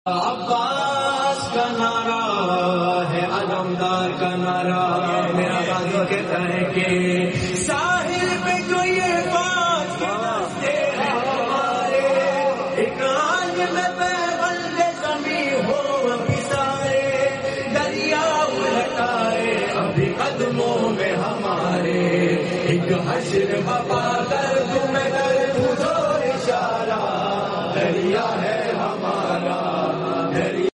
अब्बास का नारा है, अलमदार का नारा मेरा गाजो कहता है कि साहिल पे जो ये बात दे हमारे एक आग में पैबंद जमी हो अभी सारे दरिया उलटाए अभी कदमों में हमारे एक हश्र बाबा कर दूं